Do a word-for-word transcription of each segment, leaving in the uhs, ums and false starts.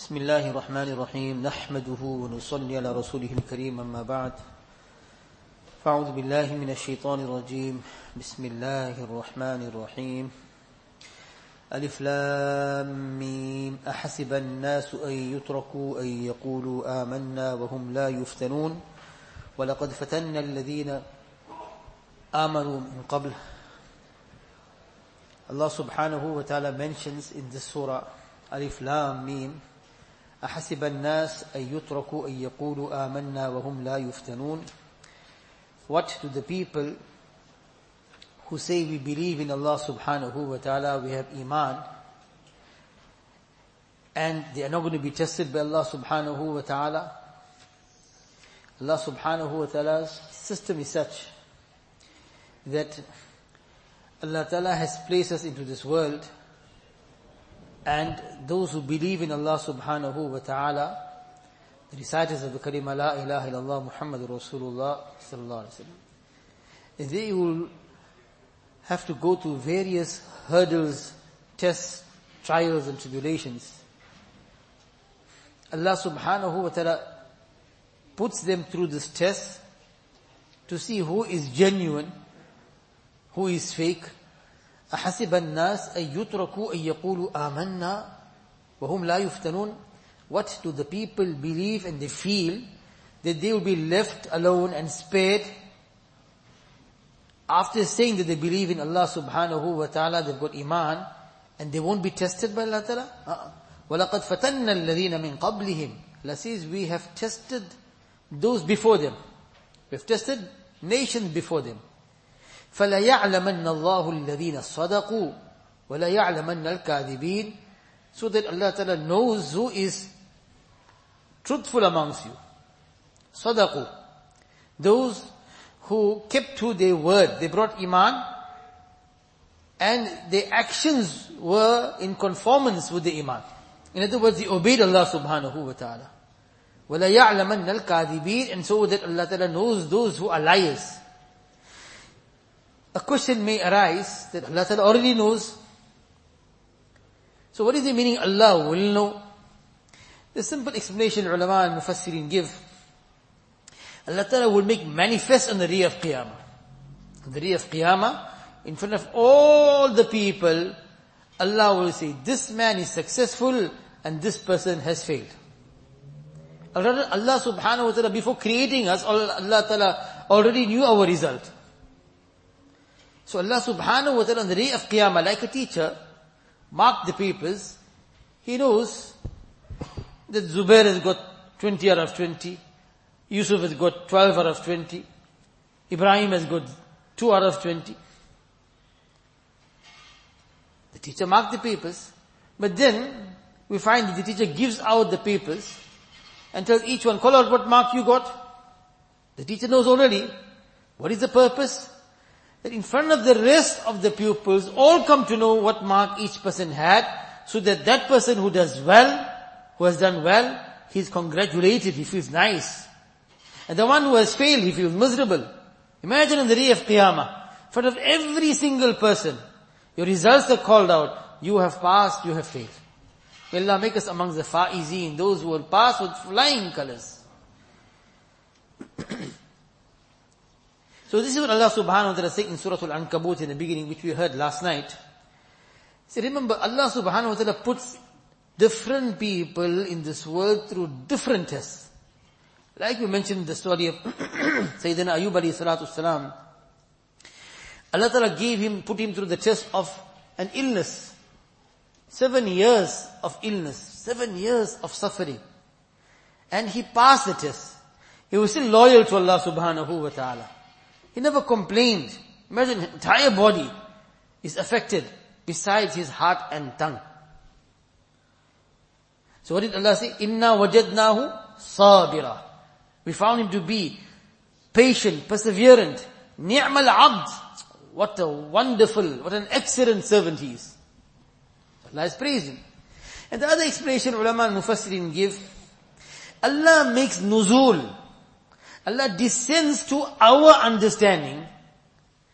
بسم الله الرحمن الرحيم نحمده ونصلي على رسوله الكريم أما بعد فأعوذ بالله من الشيطان الرجيم بسم الله الرحمن الرحيم ألف لام ميم أحسب الناس أن يتركوا أن يقولوا آمنا وهم لا يفتنون ولقد فتنا الذين آمنوا من قبل. Allah subhanahu wa ta'ala mentions in this surah Alif Lam Mim أحسب الناس أن يتركوا أن يقولوا آمنا وهم لا يفتنون. What do the people who say we believe in Allah subhanahu wa ta'ala, we have iman, and they are not going to be tested by Allah subhanahu wa ta'ala? Allah subhanahu wa ta'ala's system is such that Allah ta'ala has placed us into this world, and those who believe in Allah subhanahu wa ta'ala, the reciters of the kalima La ilaha illallah Muhammadur Rasulullah sallallahu alaihi wasallam, they will have to go through various hurdles, tests, trials and tribulations. Allah subhanahu wa ta'ala puts them through this test to see who is genuine, who is fake. أحسب الناس أن يتركوا أن يقولوا آمنا وهم لا يفتنون. What do the people believe and they feel that they will be left alone and spared after saying that they believe in Allah subhanahu wa ta'ala, they've got iman, and they won't be tested by Allah ta'ala? Uh-uh. وَلَقَدْ فَتَنَّ الَّذِينَ مِنْ قَبْلِهِمْ. Allah says we have tested those before them. We have tested nations before them. فَلَيَعْلَمَنَّ اللَّهُ الَّذِينَ صَدَقُوا وَلَيَعْلَمَنَّ الْكَاذِبِينَ. So that Allah Ta'ala knows who is truthful amongst you. صَدَقُوا. Those who kept to their word. They brought iman, and their actions were in conformance with the iman. In other words, they obeyed Allah subhanahu wa ta'ala. وَلَيَعْلَمَنَّ الْكَاذِبِينَ. And so that Allah Ta'ala knows those who are liars. A question may arise that Allah Ta'ala already knows. So what is the meaning Allah will know? The simple explanation ulama and mufassirin give. Allah Ta'ala will make manifest on the day of Qiyamah. On the day of Qiyamah, in front of all the people, Allah will say, this man is successful and this person has failed. Allah subhanahu wa ta'ala, before creating us, Allah Ta'ala already knew our result. So Allah subhanahu wa ta'ala on the day of Qiyamah, like a teacher, mark the peoples. He knows that Zubair has got twenty out of twenty. Yusuf has got twelve out of twenty. Ibrahim has got two out of twenty. The teacher marked the papers. But then, we find that the teacher gives out the papers and tells each one, call out what mark you got. The teacher knows already. What is the purpose? That in front of the rest of the pupils, all come to know what mark each person had, so that that person who does well, who has done well, he is congratulated, he feels nice. And the one who has failed, he feels miserable. Imagine on the day of Qiyamah, in front of every single person, your results are called out. You have passed, you have failed. May Allah make us amongst the faizeen, those who will pass with flying colors. So this is what Allah subhanahu wa ta'ala said in Surah Al-Ankabut in the beginning, which we heard last night. So remember, Allah subhanahu wa ta'ala puts different people in this world through different tests. Like we mentioned the story of Sayyidina Ayub alayhi salatu salam. Allah Ta'ala gave him, put him through the test of an illness. Seven years of illness. Seven years of suffering. And he passed the test. He was still loyal to Allah subhanahu wa ta'ala. He never complained. Imagine his entire body is affected besides his heart and tongue. So what did Allah say? Inna wajadnahu sabira. We found him to be patient, perseverant. Ni'mal abd. What a wonderful, what an excellent servant he is. Allah has praised him. And the other explanation ulama and mufassirin give, Allah makes nuzul. Allah descends to our understanding.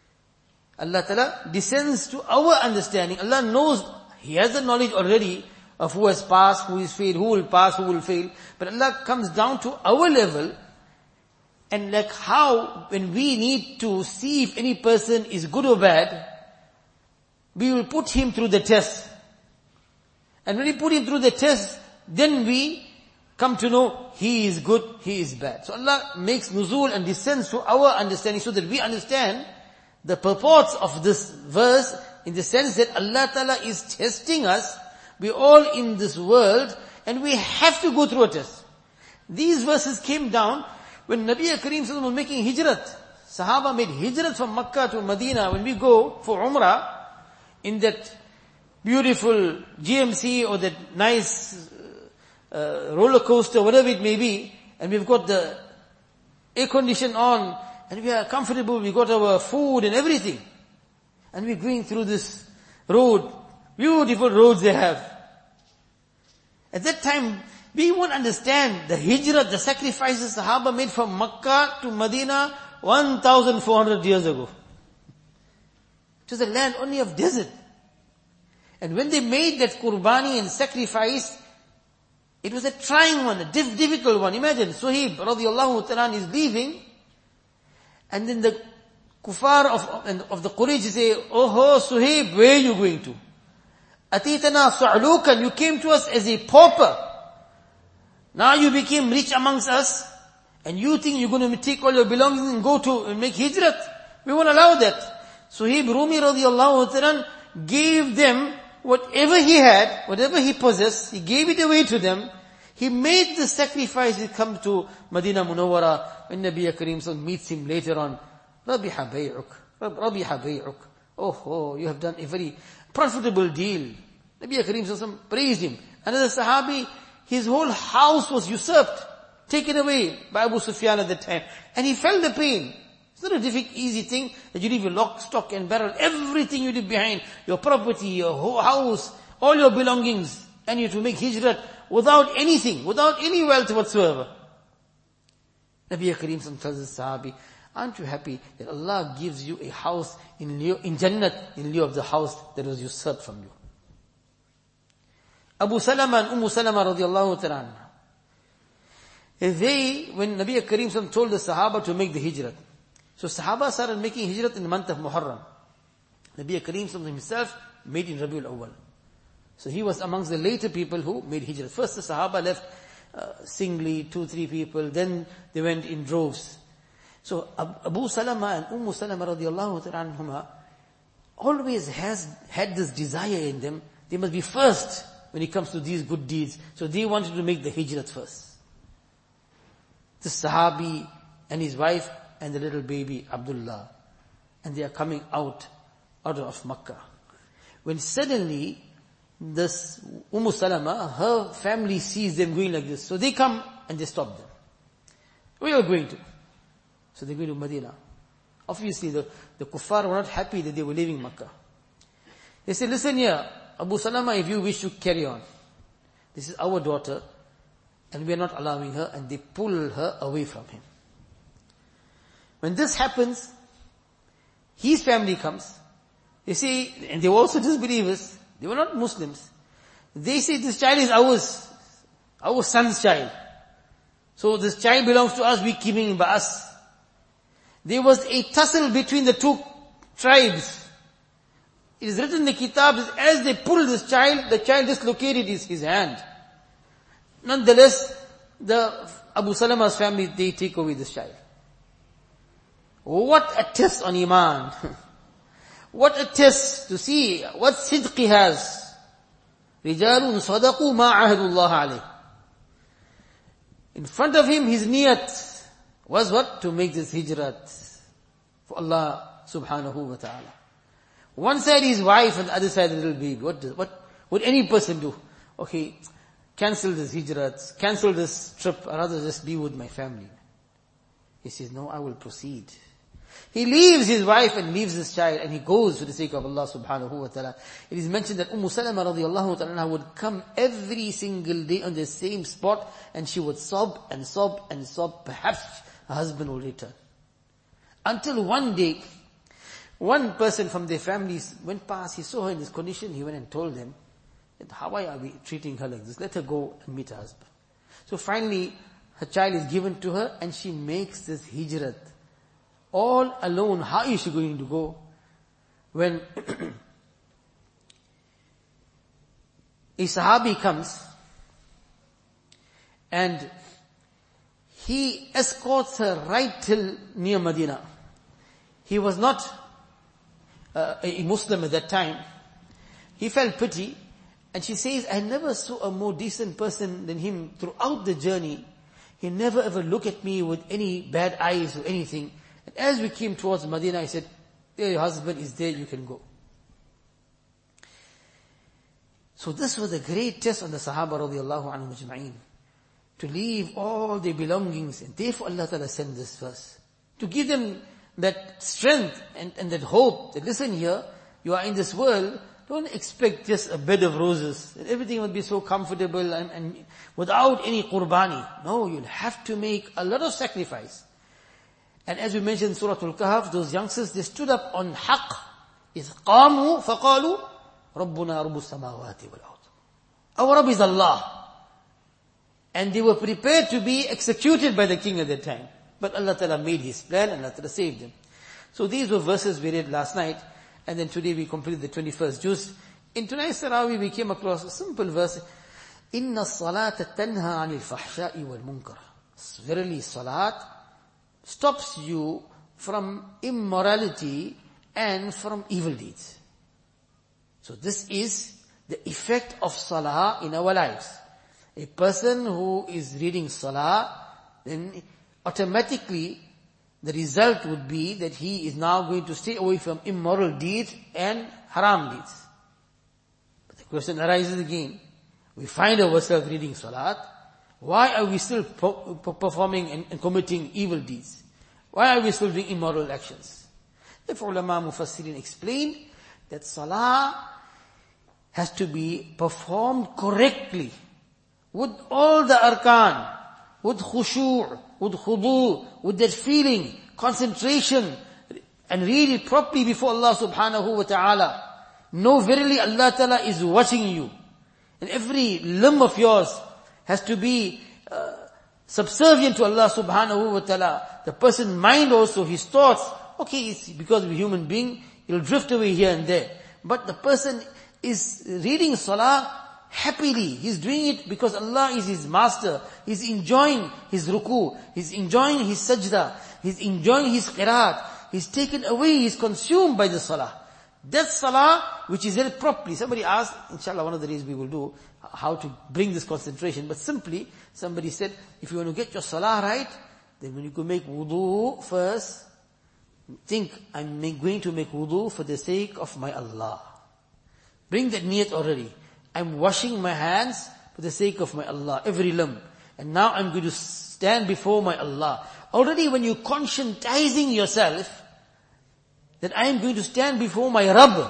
Allah Ta'ala descends to our understanding. Allah knows, He has the knowledge already of who has passed, who is failed, who will pass, who will fail. But Allah comes down to our level, and like how when we need to see if any person is good or bad, we will put him through the test. And when we put him through the test, then we come to know he is good, he is bad. So Allah makes nuzul and descends to our understanding so that we understand the purports of this verse in the sense that Allah Ta'ala is testing us. We're all in this world and we have to go through a test. These verses came down when Nabi Kareem Sallallahu Alaihi Wasallam was making hijrat. Sahaba made hijrat from Makkah to Medina. When we go for Umrah, in that beautiful G M C or that nice uh, roller coaster, whatever it may be, and we've got the air condition on, and we are comfortable, we got our food and everything. And we're going through this road, beautiful roads they have. At that time, we won't understand the hijrah, the sacrifices Sahaba made from Makkah to Medina one thousand four hundred years ago. It was a land only of desert. And when they made that qurbani and sacrifice, it was a trying one, a diff- difficult one. Imagine, Suhaib radiallahu ta'ala is leaving, and then the kuffar of, of the Quraysh say, oh ho, Suhaib, where are you going to? Atitana su'lukan, you came to us as a pauper. Now you became rich amongst us, and you think you're going to take all your belongings and go to and make hijrat? We won't allow that. Suhaib Rumi radiallahu ta'ala gave them whatever he had, whatever he possessed, he gave it away to them. He made the sacrifice to come to Madinah Munawwara. When Nabi Kareem Sallallahu meets him later on, Rabiha bay'uk, Rabiha bay'uk. Oh, oh, you have done a very profitable deal. Nabi Kareem Sallallahu praised him. Another Sahabi, his whole house was usurped, taken away by Abu Sufyan at that time. And he felt the pain. It's not a difficult, easy thing that you leave your lock, stock and barrel, everything you leave behind, your property, your whole house, all your belongings, and you to make hijrat without anything, without any wealth whatsoever. Nabi Kareem tells the Sahabi, aren't you happy that Allah gives you a house in lieu, in Jannat, in lieu of the house that was usurped from you? Abu Salama and Umm Salama radiallahu ta'ala, they, when Nabi Kareem told the Sahaba to make the hijrat, so Sahaba started making hijrat in the month of Muharram. Nabi Kareem himself made in Rabiul Awwal. So he was amongst the later people who made hijrat. First the Sahaba left uh, singly, two, three people, then they went in droves. So Abu Salama and Umm Salama radiallahu ta'ala anhuma always has had this desire in them. They must be first when it comes to these good deeds. So they wanted to make the hijrat first. The Sahabi and his wife and the little baby Abdullah, and they are coming out out of Makkah. When suddenly this Umm Salama, her family sees them going like this, so they come and they stop them. Where are you going to? So they're going to Medina. Obviously the, the kuffar were not happy that they were leaving Makkah. They say, listen here, Abu Salama, if you wish to carry on, this is our daughter and we are not allowing her, and they pull her away from him. When this happens, his family comes. They say, and they were also disbelievers. They were not Muslims. They say, this child is ours. Our son's child. So this child belongs to us, we keeping him by us. There was a tussle between the two tribes. It is written in the kitab, as they pulled this child, the child dislocated his, his hand. Nonetheless, the Abu Salama's family, they take away this child. What a test on Iman. What a test to see what sidq he has. رِجَالٌ صَدَقُوا مَا عَهَدُ اللَّهَ عَلَيْهِ. In front of him, his niyat was what? To make this hijrat for Allah subhanahu wa ta'ala. One side his wife and the other side the little baby. What, does, what would any person do? Okay, cancel this hijrat, cancel this trip, I'd rather just be with my family. He says, no, I will proceed. He leaves his wife and leaves his child and he goes for the sake of Allah subhanahu wa ta'ala. It is mentioned that Umm Salama radiallahu ta'ala would come every single day on the same spot and she would sob and sob and sob. Perhaps her husband will return. Until one day, one person from their families went past, he saw her in this condition, he went and told them Why are we treating her like this? Let her go and meet her husband. So finally, her child is given to her and she makes this hijrat. All alone, how is she going to go? When a Sahabi comes and he escorts her right till near Medina. He was not uh, a Muslim at that time. He felt pity and she says, I never saw a more decent person than him throughout the journey. He never ever looked at me with any bad eyes or anything. And as we came towards Medina, I said, there your husband is there, you can go. So this was a great test on the Sahaba radiallahu anhum ajma'in. To leave all their belongings, and therefore Allah Ta'ala sent this verse. To give them that strength and, and that hope, that listen here, you are in this world, don't expect just a bed of roses, that everything will be so comfortable and, and without any qurbani. No, you'll have to make a lot of sacrifice. And as we mentioned in Surah Al-Kahf, those youngsters, they stood up on haqq. إِذْ قَامُوا فَقَالُوا رَبُّنَا رَبُّ السَّمَاوَاتِ وَالْأَرْضِ. Our Rabb is Allah. And they were prepared to be executed by the king at that time. But Allah Ta'ala made His plan and Allah Ta'ala saved them. So these were verses we read last night. And then today we completed the twenty-first juz. In tonight's Tarawih we came across a simple verse. إِنَّ الصَّلَاةَ تَنْهَى عَنِ الْفَحْشَاءِ وَالْمُنْكَرِ. Verily salat stops you from immorality and from evil deeds. So this is the effect of salah in our lives. A person who is reading salah, then automatically the result would be that he is now going to stay away from immoral deeds and haram deeds. But the question arises again. We find ourselves reading salat. Why are we still performing and, and committing evil deeds? Why are we still doing immoral actions? Therefore, ulama mufassirin explained that salah has to be performed correctly, with all the arkan, with khushu', with khudu', with that feeling, concentration, and read it properly before Allah subhanahu wa ta'ala. Know verily Allah ta'ala is watching you. And every limb of yours has to be uh, subservient to Allah subhanahu wa ta'ala. The person's mind also, his thoughts, okay, it's because of a human being, he'll drift away here and there. But the person is reading salah happily. He's doing it because Allah is his master. He's enjoying his ruku. He's enjoying his sajda. He's enjoying his qiraat. He's taken away, he's consumed by the salah. That salah which is read properly. Somebody asked, inshallah one of the days we will do, how to bring this concentration. But simply, somebody said, if you want to get your salah right, then when you go make wudu first, think, I'm going to make wudu for the sake of my Allah. Bring that niyat already. I'm washing my hands for the sake of my Allah, every limb. And now I'm going to stand before my Allah. Already when you're conscientizing yourself, that I am going to stand before my Rabb,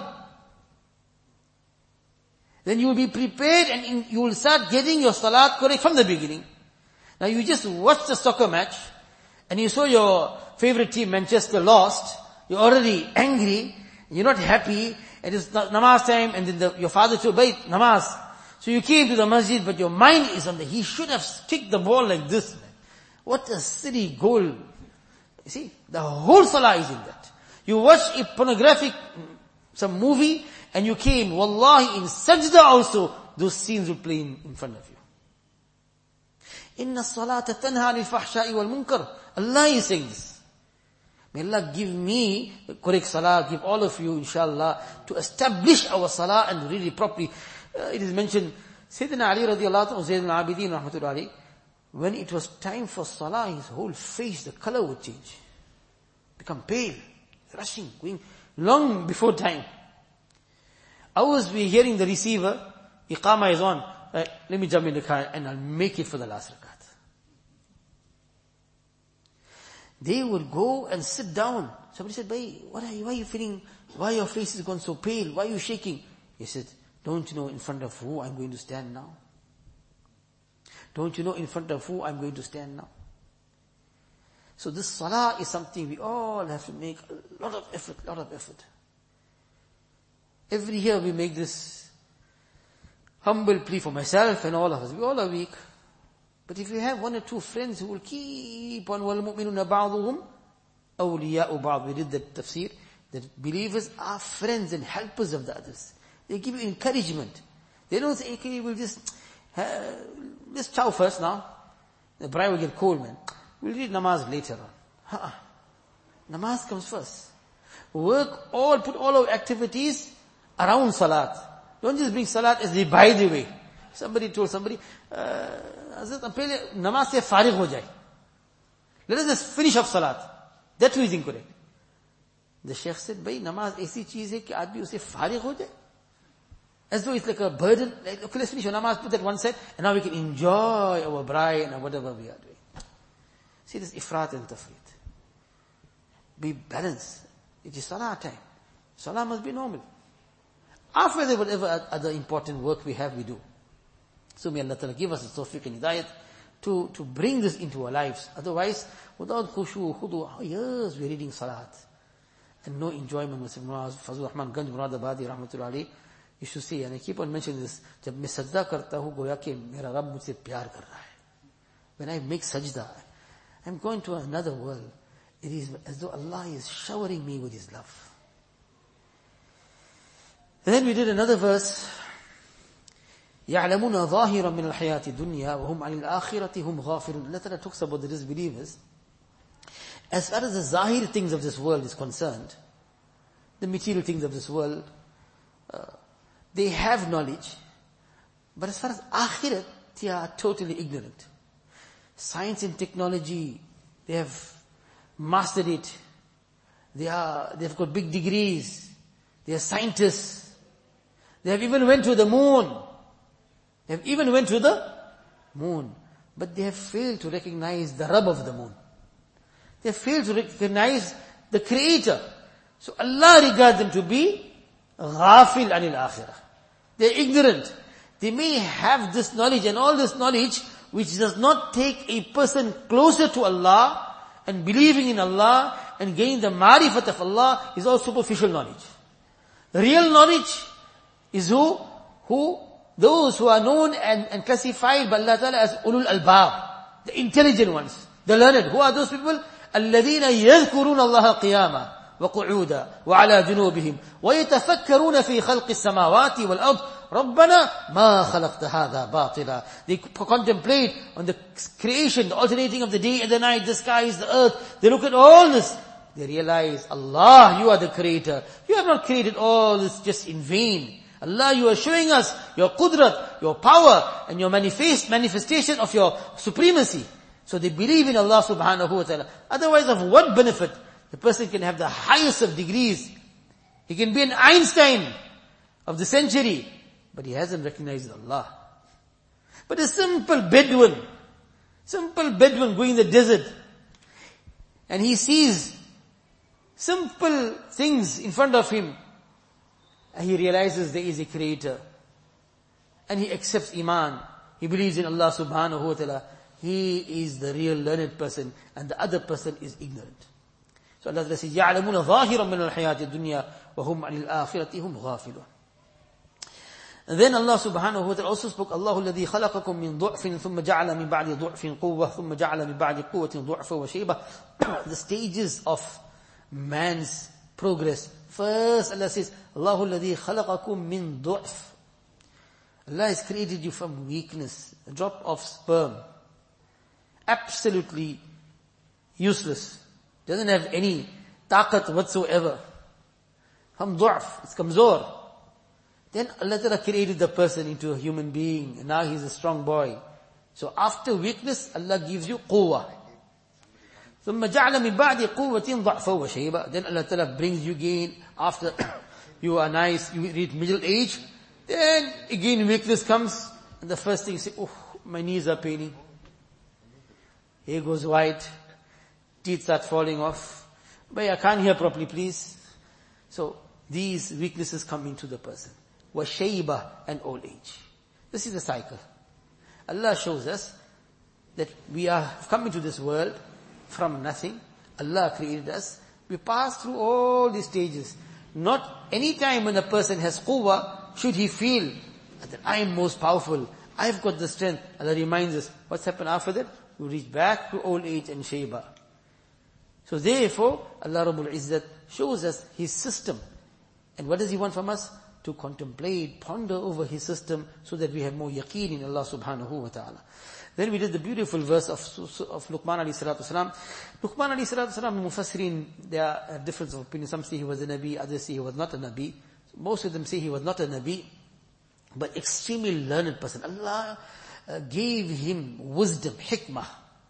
then you will be prepared and in, you will start getting your salat correct from the beginning. Now you just watched the soccer match, and you saw your favorite team, Manchester, lost. You're already angry, you're not happy, and it's namaz time, and then the, your father told, wait, namaz. So you came to the masjid, but your mind is on the, he should have kicked the ball like this. Man. What a silly goal. You see, the whole salah is in that. You watch a pornographic, some movie, and you came, wallahi, in sajda also, those scenes will play in, in front of you. Inna salata tanha anil fahsha'i wal munkar. Allah is saying this. May Allah give me correct salah, give all of you, inshallah, to establish our salah and read it properly. Uh, it is mentioned, Sayyidina Ali radiallahu anhu, Sayyidina Abidin rahmatullahi alayhi, when it was time for salah, his whole face, the color would change. Become pale, rushing, going long before time. Ours, we're hearing the receiver, Iqama is on, right, let me jump in the car and I'll make it for the last rakat. They would go and sit down. Somebody said, Bhai, what are you, why are you feeling, why your face is gone so pale? Why are you shaking? He said, don't you know in front of who I'm going to stand now? Don't you know in front of who I'm going to stand now? So this salah is something we all have to make a lot of effort, lot of effort. Every year we make this humble plea for myself and all of us. We all are weak. But if you have one or two friends who will keep on, وَالْمُؤْمِنُونَ بَعْضُهُمْ أَوْلِيَاءُ بَعْضٍ. We did the tafsir, that believers are friends and helpers of the others. They give you encouragement. They don't say, okay, we'll just, uh, let's chow first now. The bride will get cold, man. We'll read namaz later on. Uh-uh. Namaz comes first. Work all, put all our activities around salat. Don't just bring salat as the by the way. Somebody told somebody, uh, Hazrat, pehle namaz se farig ho jaye. Let us just finish off salat. That too is incorrect. The Shaykh said, bhai, namaz aisi cheez hai ki aadmi use farig ho jaye. As though it's like a burden. Like, okay, let's finish your namaz, put that one side, and now we can enjoy our bride and whatever we are doing. See, this ifrat and tafrit. Be balanced. It is salah time. Salah must be normal. After that, whatever other important work we have, we do. So may Allah Ta'ala give us the tawfiq and hidayat to, to bring this into our lives. Otherwise, without khushu, khudu, years we're reading salat. And no enjoyment. Fazul Rahman Ganj Muradabadi Rahmatullah Ali used to say, and I keep on mentioning this, जब मैं सजदा करता हूँ गोया कि मेरा रब मुझसे प्यार कर रहा है. When I make sajda, I'm going to another world. It is as though Allah is showering me with His love. And then we did another verse. يَعْلَمُونَ ظَاهِرًا مِنَ الْحَيَاةِ الدُّنْيَا وَهُمْ عَنِ الْآخِرَةِ هُمْ غَافِلُونَ. Allah Ta'ala talks about the disbelievers. As far as the zahir things of this world is concerned, the material things of this world, uh, they have knowledge. But as far as akhirat, they are totally ignorant. Science and technology, they have mastered it. They are, they've got big degrees. They are scientists. They have even went to the moon. They have even went to the moon. But they have failed to recognize the Rabb of the moon. They have failed to recognize the Creator. So Allah regards them to be ghafil anil akhirah. They are ignorant. They may have this knowledge and all this knowledge which does not take a person closer to Allah and believing in Allah and gaining the marifat of Allah is all superficial knowledge. Real knowledge is who? Who? Those who are known and, and classified by Allah Ta'ala as ulul albab, the intelligent ones, the learned. Who are those people? الَّذِينَ يَذْكُرُونَ اللَّهَ قِيَامًا وَقُعُودًا وَعَلَى جُنُوبِهِمْ وَيَتَفَكَّرُونَ فِي خَلْقِ السَّمَاوَاتِ وَالْأَرْضِ رَبَّنَا مَا خَلَقْتَ هَذَا بَاطِلًا. They contemplate on the creation, the alternating of the day and the night, the skies, the earth. They look at all this. They realize, Allah, you are the creator. You have not created all this just in vain. Allah, you are showing us your qudrat, your power, and your manifest, manifestation of your supremacy. So they believe in Allah subhanahu wa ta'ala. Otherwise, of what benefit? The person can have the highest of degrees. He can be an Einstein of the century, but he hasn't recognized Allah. But a simple Bedouin, simple Bedouin going in the desert, and he sees simple things in front of him, and he realizes there is a creator, and he accepts Iman. He believes in Allah subhanahu wa ta'ala. He is the real learned person, and the other person is ignorant. So Allah says, يَعْلَمُونَ ظَاهِرًا مِنَ الْحَيَاةِ الدُّنْيَا وَهُمْ عَنِ الْآخِرَةِ هُمْ غَافِلُونَ. And then Allah subhanahu wa ta'ala also spoke, اللَّهُ الَّذِي خَلَقَكُم مِّن ضُعْفٍ ثُمَّ جَعَلَ مِن بَعْدِ ضُعْفٍ قُوَّةٍ ثُمَّ جَعَلَ مِن بَعْدِ قُوَّةٍ ضُعْفًا وَشَيْبَةً. The stages of man's progress. First Allah says, اللَّهُ الَّذِي خَلَقَكُم مِّن ضُعْفٍ. Allah has created you from weakness, a drop of sperm. Absolutely useless. Doesn't have any taqat whatsoever. From du'af, it's kamzor. Then Allah Ta'ala created the person into a human being, and now he's a strong boy. So after weakness, Allah gives you quwwah. ثُمَّ جَعْلَ مِن بَعْدِ قُوَّةٍ ضَعْفًا وَشَيْبًا. Then Allah Ta'ala brings you again, after you are nice, you reach middle age, then again weakness comes, and the first thing you say, oh, my knees are paining. Hair goes white, teeth start falling off. But I can't hear properly, please. So these weaknesses come into the person. وَشَيْبَةً and old age. This is the cycle. Allah shows us that we are coming to this world from nothing. Allah created us. We pass through all these stages. Not any time when a person has quwwah should he feel and then I am most powerful. I've got the strength. Allah reminds us, what's happened after that? We reach back to old age and shayba. So therefore, Allah Rabbul Izzat shows us His system. And what does He want from us? To contemplate, ponder over His system, so that we have more yaqeen in Allah subhanahu wa ta'ala. Then we did the beautiful verse of, of Luqman alayhi salatu wasalam. Luqman alayhi salatu wasalam, Mufassirin, there are difference of opinion. Some say he was a Nabi, others say he was not a Nabi. Most of them say he was not a Nabi, but extremely learned person. Allah uh, gave him wisdom, hikmah.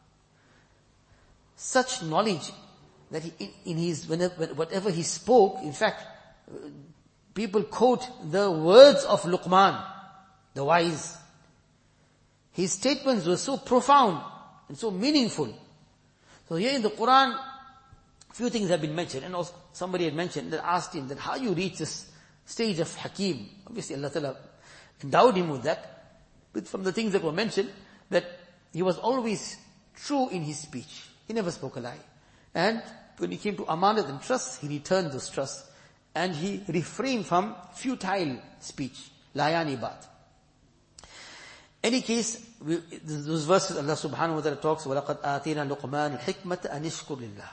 Such knowledge that he, in, in his, whenever, whatever he spoke, in fact, uh, people quote the words of Luqman, the wise. His statements were so profound and so meaningful. So here in the Quran, few things have been mentioned, and also somebody had mentioned, that asked him that how you reach this stage of Hakim. Obviously Allah Ta'ala endowed him with that. But from the things that were mentioned, that he was always true in his speech. He never spoke a lie. And when he came to amanat and trust, he returned those trusts. And he refrained from futile speech. Layani bat. Any case, we, those verses Allah subhanahu wa ta'ala talks, وَلَقَدْ آتِينَا لُقْمَانَ الْحِكْمَةَ أَنِ اشْكُرْ لِلَّهِ.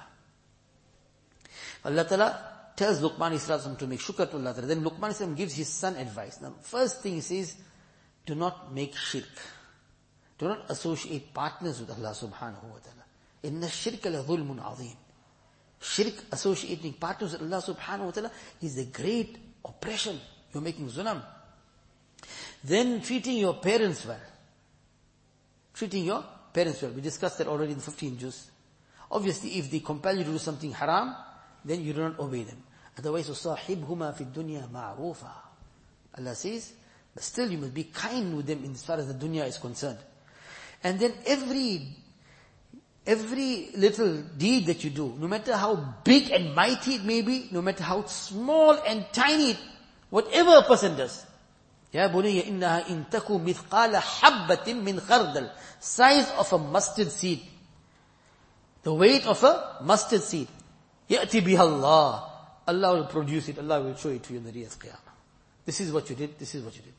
Allah Ta'ala tells Luqman Islam to make shukr to Allah Ta'ala. Then Luqman Islam gives his son advice. Now, first thing he says, do not make shirk. Do not associate partners with Allah subhanahu wa ta'ala. Inna shirka la dhulmun azim. Shirk, associating partners with Allah subhanahu wa ta'ala, is a great oppression. You're making zulm. Then treating your parents well. Treating your parents well. We discussed that already in the fifteen juz. Obviously, if they compel you to do something haram, then you do not obey them. Otherwise, وَصَاحِبْهُمَا فِي الدُّنْيَا مَعْرُوفًا. Allah says, but still you must be kind with them as far as the dunya is concerned. And then every, every little deed that you do, no matter how big and mighty it may be, no matter how small and tiny, whatever a person does, Ya bunayya innaha in taku mithqala habbatin min khardal, size of a mustard seed, the weight of a mustard seed. Ya'ti biha Allah. Allah will produce it. Allah will show it to you in the day of Qiyamah. This is what you did. This is what you did.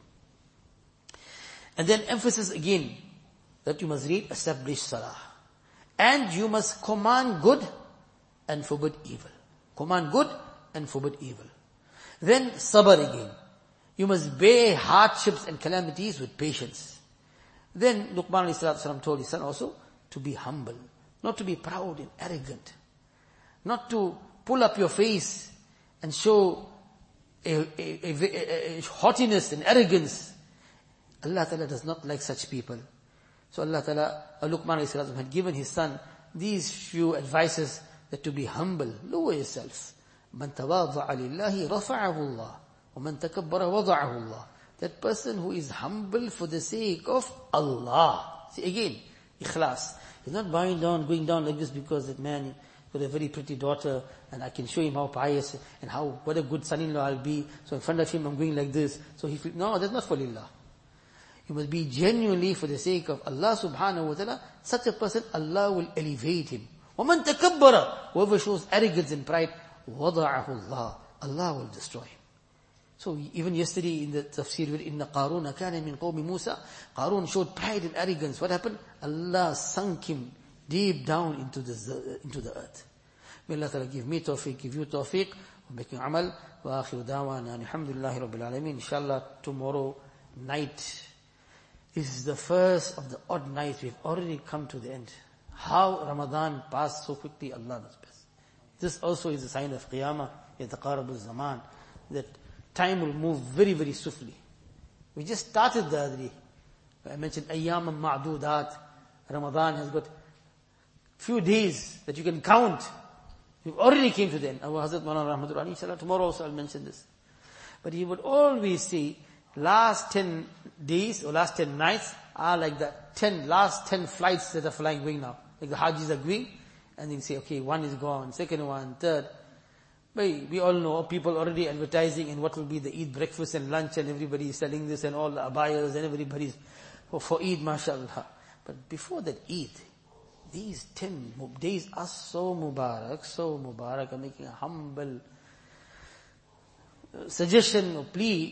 And then emphasis again that you must read, establish salah, and you must command good and forbid evil. Command good and forbid evil. Then sabr again. You must bear hardships and calamities with patience. Then Luqman alayhi salam told his son also to be humble, not to be proud and arrogant, not to pull up your face and show a, a, a, a haughtiness and arrogance. Allah Ta'ala does not like such people. So Allah Ta'ala, Luqman alayhi salam had given his son these few advices, that to be humble, lower yourself. Man tawadha'a lillahi rafa'ahu Allah. وَمَنْ تَكَبَّرَ وَضَعَهُ اللَّهِ. That person who is humble for the sake of Allah. See again, ikhlas. He's not bowing down, going down like this because that man got a very pretty daughter and I can show him how pious and how, what a good son-in-law I'll be. So in front of him I'm going like this. So he feels, no, that's not for lillah. You must be genuinely for the sake of Allah subhanahu wa ta'ala. Such a person, Allah will elevate him. وَمَنْ تَكَبَّرَ. Whoever shows arrogance and pride, وَضَعَهُ اللَّهِ. Allah will destroy him. So even yesterday in the tafsir, inna Qaruna kana min qawmi Musa, Qarun showed pride and arrogance. What happened? Allah sunk him deep down into the into the earth. May Allah Ta'ala give me tawfiq, give you tawfiq, wa making amal, wa akhiru da'wana, alhamdulillahi rabbil alameen. Inshallah tomorrow night is the first of the odd nights. We've already come to the end. How Ramadan passed so quickly, Allah knows best. This also is a sign of Qiyamah, yataqarabu zaman, that time will move very, very swiftly. We just started the other day. I mentioned ayyam ma'dudat. Ramadan has got few days that you can count. We've already came to the end. Our Hazrat Maulana Rahmatullah, inshallah, tomorrow also I'll mention this. But he would always say, last ten days or last ten nights are like the ten, last ten flights that are flying going now. Like the Hajis are going, and then say, okay, one is gone, second one, third. But we all know people already advertising and what will be the Eid breakfast and lunch, and everybody is selling this and all the abayas and everybody's for, for Eid, mashallah. But before that Eid, these ten days are so mubarak, so mubarak. I'm making a humble suggestion or plea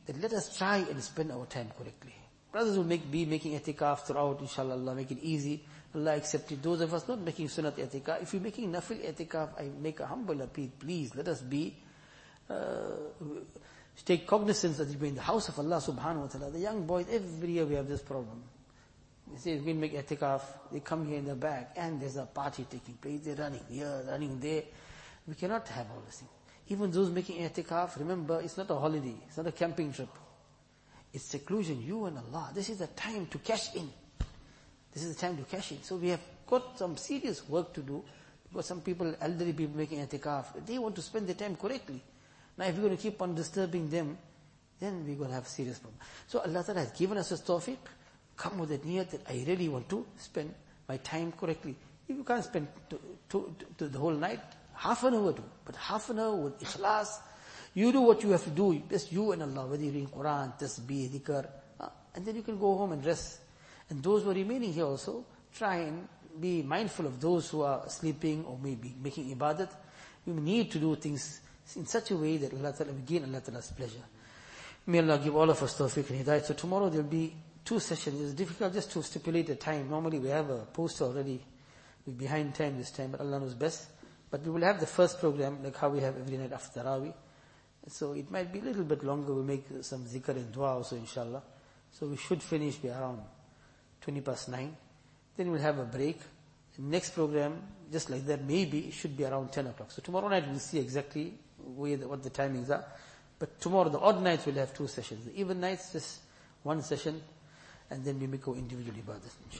that let us try and spend our time correctly. Brothers will make, be making i'tikaf throughout, inshallah, Allah make it easy. Allah accept it. Those of us not making sunnat i'tikaf, if you're making nafil i'tikaf, I make a humble appeal, please let us be, uh, take cognizance that you're in the house of Allah subhanahu wa ta'ala. The young boys, every year we have this problem. They say, we're going to make i'tikaf, they come here in the back, and there's a party taking place, they're running here, running there. We cannot have all this thing. Even those making i'tikaf, remember, it's not a holiday, it's not a camping trip. It's seclusion, you and Allah. This is the time to cash in. This is the time to cash in. So we have got some serious work to do. Because some people, elderly people making i'tikaf, they want to spend their time correctly. Now if we're going to keep on disturbing them, then we're going to have a serious problem. So Allah Ta'ala has given us a tawfiq. Come with that niyat that I really want to spend my time correctly. If you can't spend to, to, to the whole night, half an hour do. But half an hour with ikhlas, you do what you have to do, just you and Allah, whether you're reading Quran, tasbih, dhikr, uh, and then you can go home and rest. And those who are remaining here also, try and be mindful of those who are sleeping or maybe making ibadat. We need to do things in such a way that Allah Ta'ala will gain Allah Ta'ala's pleasure. May Allah give all of us tawfiq and hidayat. So tomorrow there will be two sessions. It's difficult just to stipulate the time. Normally we have a poster already. We're behind time this time, but Allah knows best. But we will have the first program, like how we have every night after Tarawih. So it might be a little bit longer. We'll make some zikr and dua also, inshallah. So we should finish by around twenty past nine. Then we'll have a break. The next program, just like that, maybe it should be around ten o'clock. So tomorrow night we'll see exactly where the, what the timings are. But tomorrow, the odd nights, we'll have two sessions. The even nights, just one session. And then we make our individual ibadah.